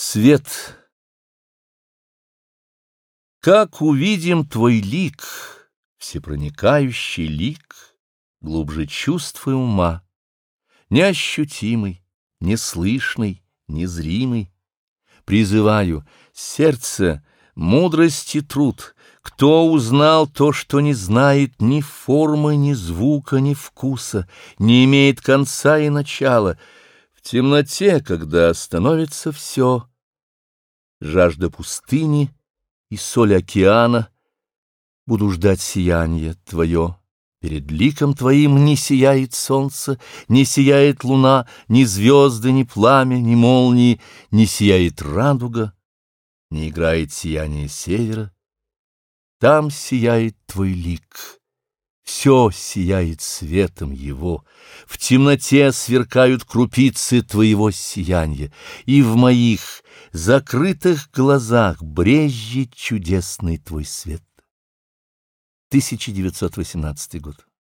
Свет. Как увидим твой лик, всепроникающий лик, глубже чувств и ума, неощутимый, неслышный, незримый, призываю сердце, мудрость и труд. Кто узнал то, что не знает ни формы, ни звука, ни вкуса, не имеет конца и начала, в темноте, когда остановится все, жажда пустыни и соль океана, буду ждать сияние твое. Перед ликом твоим не сияет солнце, не сияет луна, ни звезды, ни пламя, ни молнии, не сияет радуга, не играет сияние севера. Там сияет твой лик, все сияет светом его, в темноте сверкают крупицы твоего сияния, и в моих закрытых глазах брезжит чудесный твой свет. 1918 год.